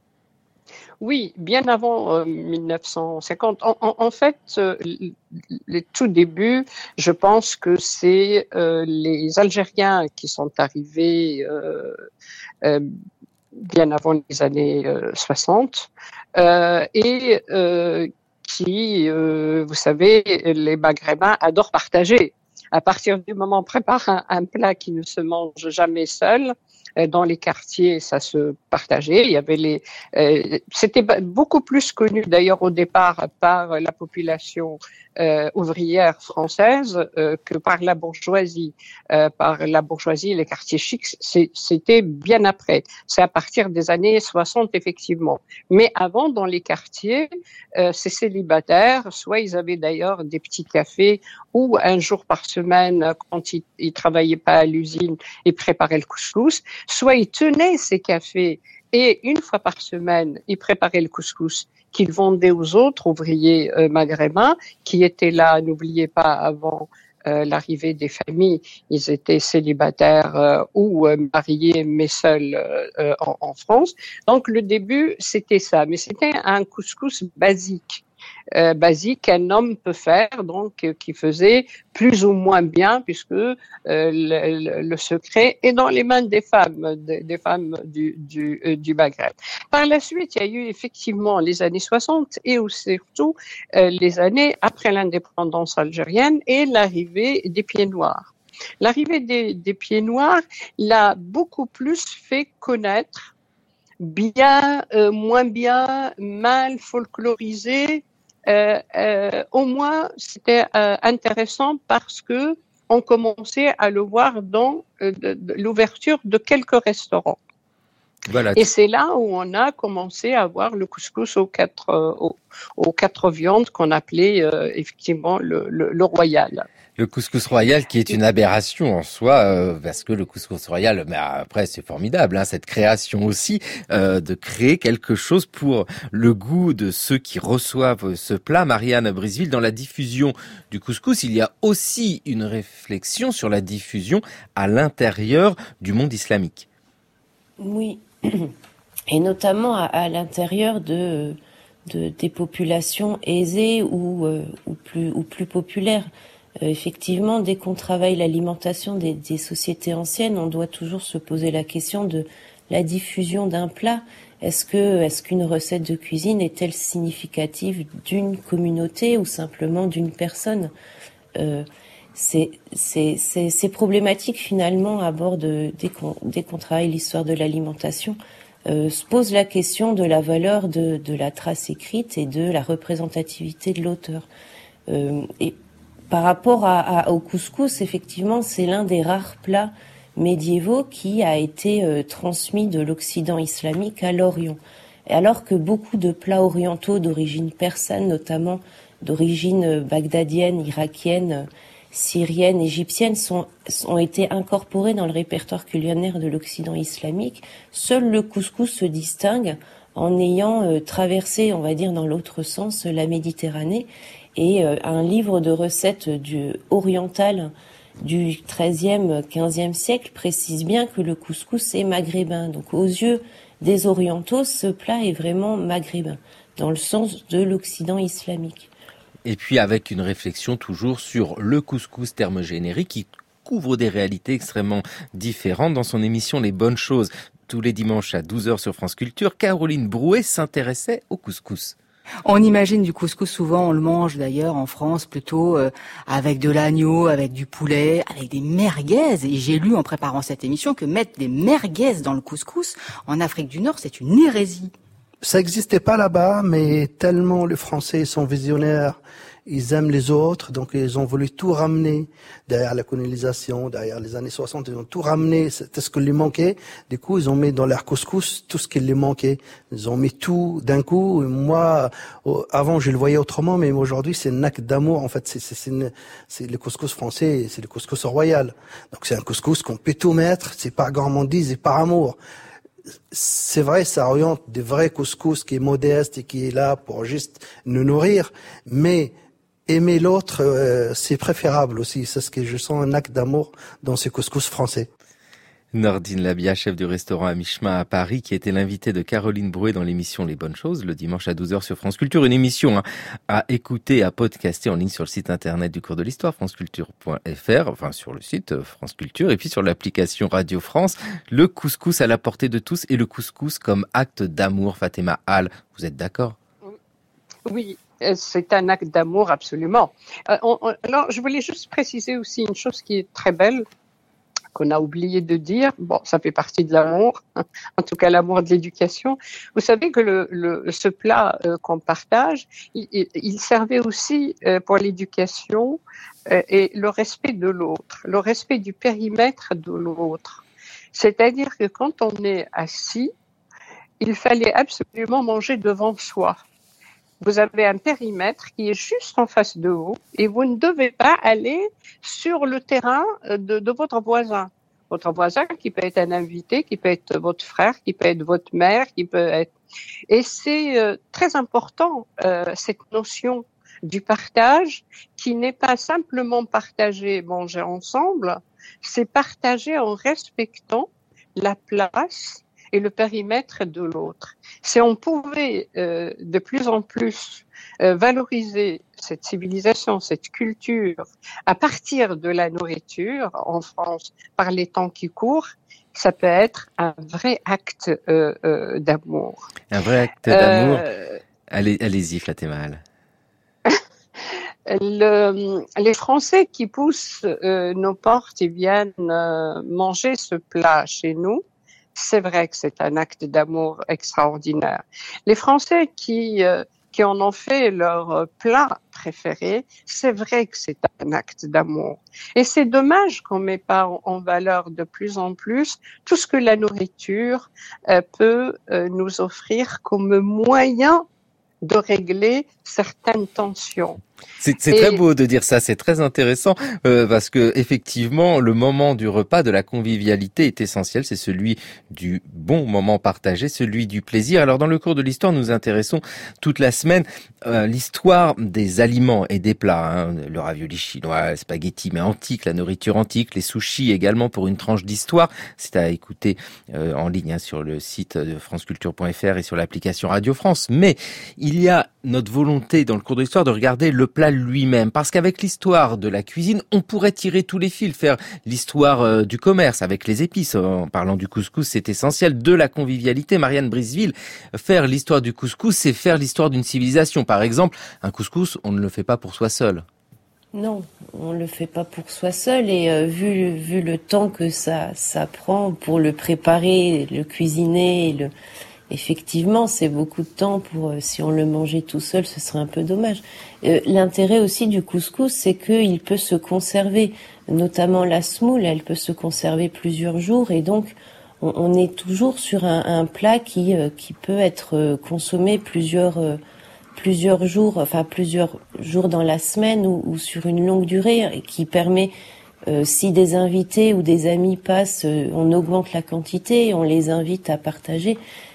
Oui, bien avant euh, mille neuf cent cinquante. En, en, en fait, euh, les tout débuts, je pense que c'est euh, les Algériens qui sont arrivés euh, euh, bien avant les années euh, soixante, euh, et euh, qui, euh, vous savez, les Maghrébins adorent partager. À partir du moment où on prépare un, un plat qui ne se mange jamais seul, euh, dans les quartiers, ça se partageait. Il y avait les, euh, c'était beaucoup plus connu d'ailleurs au départ par la population euh, ouvrière française euh, que par la bourgeoisie. Euh, par la bourgeoisie, les quartiers chics, c'est, c'était bien après. C'est à partir des années soixante effectivement. Mais avant, dans les quartiers, euh, ces célibataires, soit ils avaient d'ailleurs des petits cafés où un jour par semaine, quand ils, ils travaillaient pas à l'usine, ils préparaient le couscous, soit ils tenaient ces cafés et une fois par semaine, ils préparaient le couscous qu'ils vendaient aux autres ouvriers euh, maghrébins qui étaient là, n'oubliez pas, avant euh, l'arrivée des familles, ils étaient célibataires euh, ou euh, mariés mais seuls euh, en, en France. Donc le début, c'était ça, mais c'était un couscous basique. Euh, basique qu'un homme peut faire, donc euh, qui faisait plus ou moins bien, puisque euh, le, le, le secret est dans les mains des femmes, des, des femmes du, du, euh, du Maghreb. Par la suite, il y a eu effectivement les années soixante et surtout euh, les années après l'indépendance algérienne et l'arrivée des pieds noirs. L'arrivée des, des pieds noirs l'a beaucoup plus fait connaître, bien, euh, moins bien, mal folklorisé. Euh, euh, au moins, c'était euh, intéressant parce que on commençait à le voir dans euh, de, de, l'ouverture de quelques restaurants. Voilà. Et c'est là où on a commencé à voir le couscous aux quatre, euh, aux, aux quatre viandes qu'on appelait euh, effectivement le, le, le royal. Le couscous royal qui est une aberration en soi, euh, parce que le couscous royal, mais après c'est formidable, hein, cette création aussi, euh, de créer quelque chose pour le goût de ceux qui reçoivent ce plat. Marianne Briseville, dans la diffusion du couscous, il y a aussi une réflexion sur la diffusion à l'intérieur du monde islamique. Oui, et notamment à, à l'intérieur de, de des populations aisées ou, euh, ou plus ou plus populaires. Euh, effectivement, dès qu'on travaille l'alimentation des, des sociétés anciennes, on doit toujours se poser la question de la diffusion d'un plat. Est-ce que, est-ce qu'une recette de cuisine est-elle significative d'une communauté ou simplement d'une personne? euh, c'est, c'est, c'est, c'est problématique finalement à bord de, dès qu'on, dès qu'on travaille l'histoire de l'alimentation, euh, se pose la question de la valeur de, de la trace écrite et de la représentativité de l'auteur. Euh, et Par rapport à, à, au couscous, effectivement, c'est l'un des rares plats médiévaux qui a été euh, transmis de l'Occident islamique à l'Orient. Et alors que beaucoup de plats orientaux d'origine persane, notamment d'origine bagdadienne, irakienne, syrienne, égyptienne, sont, ont été incorporés dans le répertoire culinaire de l'Occident islamique, seul le couscous se distingue en ayant euh, traversé, on va dire dans l'autre sens, la Méditerranée. Et euh, un livre de recettes du oriental du treizième, quinzième siècle précise bien que le couscous est maghrébin. Donc aux yeux des orientaux, ce plat est vraiment maghrébin, dans le sens de l'Occident islamique. Et puis avec une réflexion toujours sur le couscous, terme générique qui couvre des réalités extrêmement différentes. Dans son émission Les Bonnes Choses, tous les dimanches à douze heures sur France Culture, Caroline Brouet s'intéressait au couscous. On imagine du couscous, souvent on le mange d'ailleurs en France plutôt euh, avec de l'agneau, avec du poulet, avec des merguez. Et j'ai lu en préparant cette émission que mettre des merguez dans le couscous en Afrique du Nord, c'est une hérésie. Ça n'existait pas là-bas, mais tellement les Français sont visionnaires, ils aiment les autres, donc ils ont voulu tout ramener derrière la colonisation, derrière les années soixante, ils ont tout ramené, c'était ce qui leur manquait. Du coup, ils ont mis dans leur couscous tout ce qui leur manquait. Ils ont mis tout d'un coup. Et moi, avant, je le voyais autrement, mais aujourd'hui, c'est un acte d'amour. En fait, c'est, c'est, c'est, une, c'est le couscous français, c'est le couscous royal. Donc, c'est un couscous qu'on peut tout mettre, c'est par gourmandise et par amour. C'est vrai, ça oriente des vrais couscous qui est modeste et qui est là pour juste nous nourrir, mais aimer l'autre, euh, c'est préférable aussi. C'est ce que je sens, un acte d'amour dans ce couscous français. Nordine Labia, chef du restaurant à mi-chemin à Paris, qui était l'invité de Caroline Brouet dans l'émission Les Bonnes Choses, le dimanche à douze heures sur France Culture. Une émission hein, à écouter, à podcaster en ligne sur le site internet du cours de l'histoire, franceculture point f r, enfin sur le site France Culture, et puis sur l'application Radio France. Le couscous à la portée de tous et le couscous comme acte d'amour. Fatima Al, vous êtes d'accord? Oui, c'est un acte d'amour, absolument. Euh, on, on, alors, je voulais juste préciser aussi une chose qui est très belle, qu'on a oublié de dire. Bon, ça fait partie de l'amour, en tout cas l'amour de l'éducation. Vous savez que le, le, ce plat euh, qu'on partage, il, il servait aussi euh, pour l'éducation euh, et le respect de l'autre, le respect du périmètre de l'autre. C'est-à-dire que quand on est assis, il fallait absolument manger devant soi. Vous avez un périmètre qui est juste en face de vous et vous ne devez pas aller sur le terrain de, de votre voisin. Votre voisin qui peut être un invité, qui peut être votre frère, qui peut être votre mère, qui peut être... Et c'est euh, très important, euh, cette notion du partage qui n'est pas simplement partager, manger ensemble, c'est partager en respectant la place et le périmètre de l'autre. Si on pouvait euh, de plus en plus euh, valoriser cette civilisation, cette culture, à partir de la nourriture en France, par les temps qui courent, ça peut être un vrai acte euh, euh, d'amour. Un vrai acte d'amour. Euh, Allez, allez-y, Fatima. Le, les Français qui poussent euh, nos portes et viennent euh, manger ce plat chez nous, c'est vrai que c'est un acte d'amour extraordinaire. Les Français qui euh, qui en ont fait leur plat préféré, c'est vrai que c'est un acte d'amour. Et c'est dommage qu'on ne met pas en, en valeur de plus en plus tout ce que la nourriture euh, peut euh, nous offrir comme moyen de régler certaines tensions. C'est, c'est très beau de dire ça, c'est très intéressant euh, parce que effectivement le moment du repas, de la convivialité est essentiel, c'est celui du bon moment partagé, celui du plaisir. Alors dans le cours de l'histoire, nous intéressons toute la semaine euh, l'histoire des aliments et des plats, hein, le ravioli chinois, le spaghetti mais antique, la nourriture antique, les sushis également pour une tranche d'histoire. C'est à écouter euh, en ligne hein, sur le site de franceculture point f r et sur l'application Radio France. Mais il y a notre volonté dans le cours de l'histoire de regarder le plat lui-même, parce qu'avec l'histoire de la cuisine, on pourrait tirer tous les fils, faire l'histoire euh, du commerce avec les épices. En parlant du couscous, c'est essentiel, de la convivialité. Marianne Briseville, faire l'histoire du couscous, c'est faire l'histoire d'une civilisation. Par exemple, un couscous, on ne le fait pas pour soi seul. Non, on le fait pas pour soi seul et euh, vu vu le temps que ça ça prend pour le préparer, le cuisiner, le effectivement, c'est beaucoup de temps pour, euh, si on le mangeait tout seul, ce serait un peu dommage. Euh, l'intérêt aussi du couscous, c'est qu'il peut se conserver, notamment la semoule, elle peut se conserver plusieurs jours et donc on, on est toujours sur un, un plat qui euh, qui peut être euh, consommé plusieurs euh, plusieurs jours, enfin plusieurs jours dans la semaine ou, ou sur une longue durée, et qui permet Euh, si des invités ou des amis passent, euh, on augmente la quantité, on les invite à partager.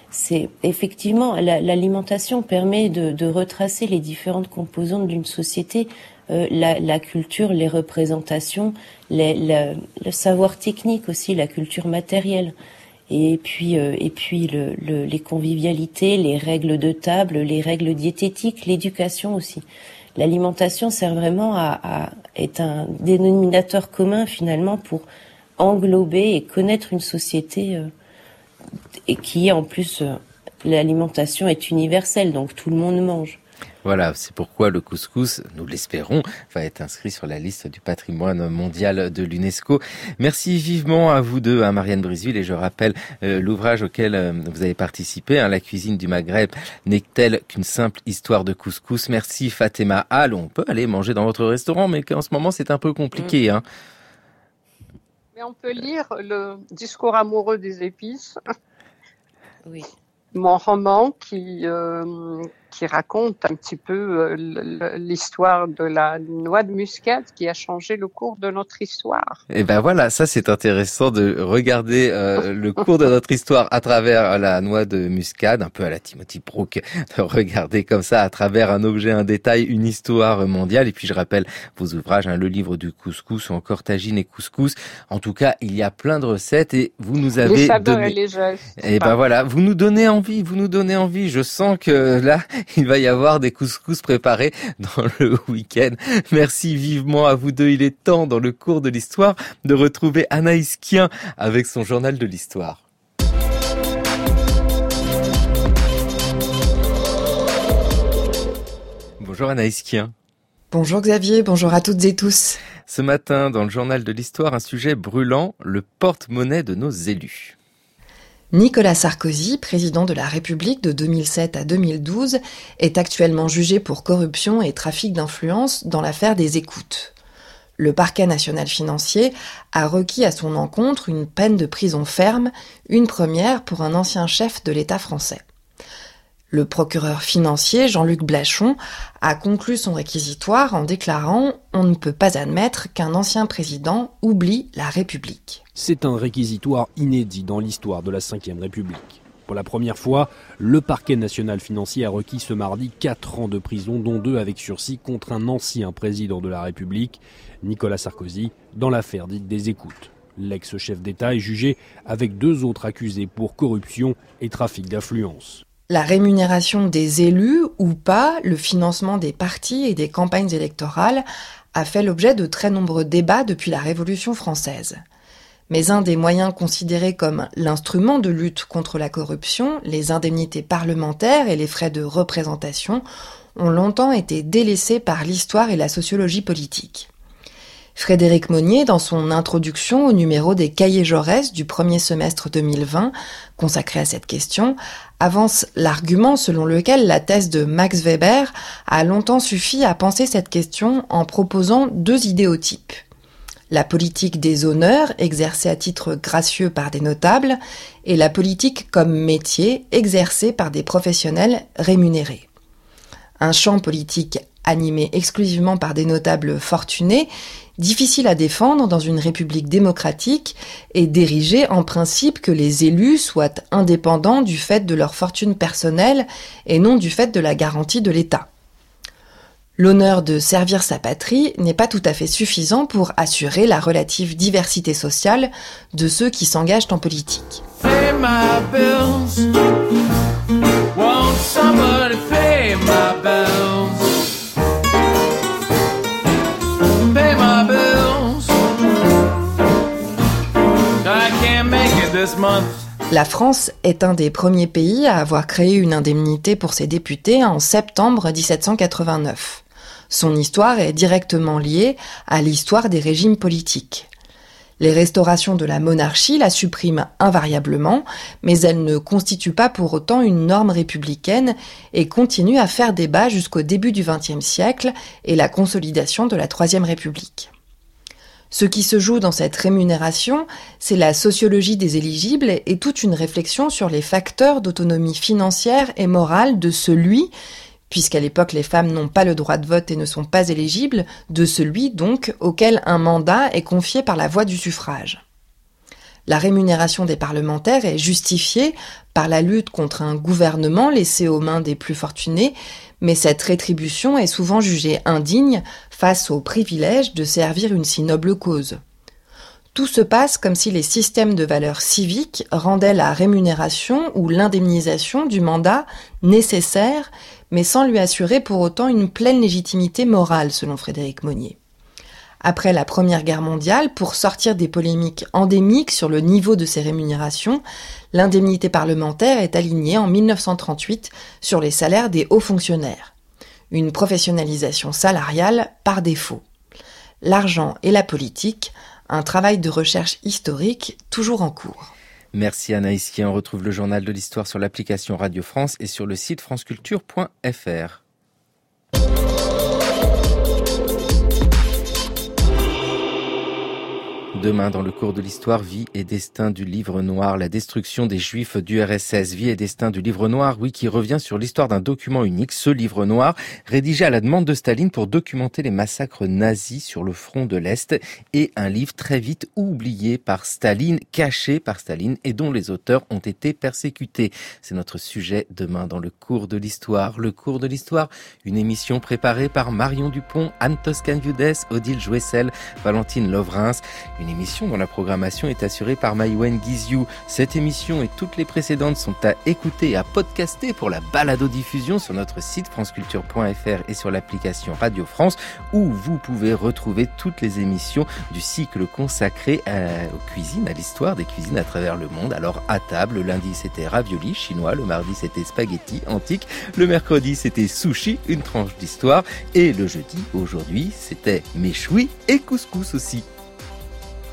c'est effectivement la, l'alimentation permet de, de retracer les différentes composantes d'une société, euh, la, la culture, les représentations, les, la, le savoir technique aussi, la culture matérielle, et puis euh, et puis le, le, les convivialités, les règles de table, les règles diététiques, l'éducation aussi. L'alimentation sert vraiment à, à est un dénominateur commun finalement pour englober et connaître une société. Euh, et qui en plus euh, l'alimentation est universelle, donc tout le monde mange. Voilà, c'est pourquoi le couscous, nous l'espérons, va être inscrit sur la liste du patrimoine mondial de l'UNESCO. Merci vivement à vous deux, à Marianne Briseville, et je rappelle euh, l'ouvrage auquel euh, vous avez participé, hein, La cuisine du Maghreb n'est-elle qu'une simple histoire de couscous. Merci Fatima Al, on peut aller manger dans votre restaurant, mais qu'en ce moment c'est un peu compliqué. Mmh. Hein. Mais on peut lire le discours amoureux des épices. Oui. Mon roman qui euh, qui raconte un petit peu euh, l'histoire de la noix de muscade qui a changé le cours de notre histoire. Et ben voilà, ça c'est intéressant de regarder euh, le cours de notre histoire à travers la noix de muscade, un peu à la Timothy Brook, de regarder comme ça à travers un objet, un détail, une histoire mondiale. Et puis je rappelle vos ouvrages, hein, le livre du couscous ou encore Tagine et couscous. En tout cas, il y a plein de recettes et vous nous avez les saveurs donné. Et les gestes. Et ben voilà, vous nous donnez envie, vous nous donnez envie. Je sens que là, il va y avoir des couscous préparés dans le week-end. Merci vivement à vous deux. Il est temps, dans le cours de l'histoire, de retrouver Anaïs Kien avec son journal de l'histoire. Bonjour Anaïs Kien. Bonjour Xavier, bonjour à toutes et tous. Ce matin, dans le journal de l'histoire, un sujet brûlant, le porte-monnaie de nos élus. Nicolas Sarkozy, président de la République de deux mille sept à deux mille douze, est actuellement jugé pour corruption et trafic d'influence dans l'affaire des écoutes. Le parquet national financier a requis à son encontre une peine de prison ferme, une première pour un ancien chef de l'État français. Le procureur financier Jean-Luc Blachon a conclu son réquisitoire en déclarant « On ne peut pas admettre qu'un ancien président oublie la République ». C'est un réquisitoire inédit dans l'histoire de la cinquième République. Pour la première fois, le parquet national financier a requis ce mardi quatre ans de prison, dont deux avec sursis, contre un ancien président de la République, Nicolas Sarkozy, dans l'affaire dite des écoutes. L'ex-chef d'État est jugé avec deux autres accusés pour corruption et trafic d'influence. La rémunération des élus ou pas, le financement des partis et des campagnes électorales a fait l'objet de très nombreux débats depuis la Révolution française. Mais un des moyens considérés comme l'instrument de lutte contre la corruption, les indemnités parlementaires et les frais de représentation, ont longtemps été délaissés par l'histoire et la sociologie politique. Frédéric Monnier, dans son introduction au numéro des Cahiers Jaurès du premier semestre deux mille vingt, consacré à cette question, avance l'argument selon lequel la thèse de Max Weber a longtemps suffi à penser cette question en proposant deux idéotypes. La politique des honneurs, exercée à titre gracieux par des notables, et la politique comme métier, exercée par des professionnels rémunérés. Un champ politique animé exclusivement par des notables fortunés, difficile à défendre dans une république démocratique et d'ériger en principe que les élus soient indépendants du fait de leur fortune personnelle et non du fait de la garantie de l'État. L'honneur de servir sa patrie n'est pas tout à fait suffisant pour assurer la relative diversité sociale de ceux qui s'engagent en politique. Pay my bills. Won't somebody pay my bills? Pay my bills. I can't make it this month. La France est un des premiers pays à avoir créé une indemnité pour ses députés en septembre dix-sept cent quatre-vingt-neuf. Son histoire est directement liée à l'histoire des régimes politiques. Les restaurations de la monarchie la suppriment invariablement, mais elle ne constitue pas pour autant une norme républicaine et continue à faire débat jusqu'au début du vingtième siècle et la consolidation de la Troisième République. Ce qui se joue dans cette rémunération, c'est la sociologie des éligibles et toute une réflexion sur les facteurs d'autonomie financière et morale de celui, puisqu'à l'époque les femmes n'ont pas le droit de vote et ne sont pas éligibles, de celui donc auquel un mandat est confié par la voie du suffrage. La rémunération des parlementaires est justifiée par la lutte contre un gouvernement laissé aux mains des plus fortunés, mais cette rétribution est souvent jugée indigne face au privilège de servir une si noble cause. Tout se passe comme si les systèmes de valeurs civiques rendaient la rémunération ou l'indemnisation du mandat nécessaire, mais sans lui assurer pour autant une pleine légitimité morale, selon Frédéric Monnier. Après la Première Guerre mondiale, pour sortir des polémiques endémiques sur le niveau de ces rémunérations, l'indemnité parlementaire est alignée en mille neuf cent trente-huit sur les salaires des hauts fonctionnaires. Une professionnalisation salariale par défaut. L'argent et la politique, un travail de recherche historique toujours en cours. Merci Anaïs Kien. On retrouve le journal de l'histoire sur l'application Radio France et sur le site franceculture point f r. Demain, dans le cours de l'histoire, vie et destin du livre noir, la destruction des Juifs du R S S. Vie et destin du livre noir, oui, qui revient sur l'histoire d'un document unique, ce livre noir, rédigé à la demande de Staline pour documenter les massacres nazis sur le front de l'Est, et un livre très vite oublié par Staline, caché par Staline, et dont les auteurs ont été persécutés. C'est notre sujet demain dans le cours de l'histoire. Le cours de l'histoire, une émission préparée par Marion Dupont, Anne Toscan-Viudès, Odile Jouessel, Valentine Lovrins, une émission dont la programmation est assurée par Maïwen Guiziou. Cette émission et toutes les précédentes sont à écouter et à podcaster pour la balado-diffusion sur notre site franceculture point f r et sur l'application Radio France, où vous pouvez retrouver toutes les émissions du cycle consacré à, aux cuisines, à l'histoire des cuisines à travers le monde. Alors à table, le lundi c'était ravioli chinois, le mardi c'était spaghetti antique, le mercredi c'était sushi, une tranche d'histoire, et le jeudi, aujourd'hui, c'était méchoui et couscous aussi.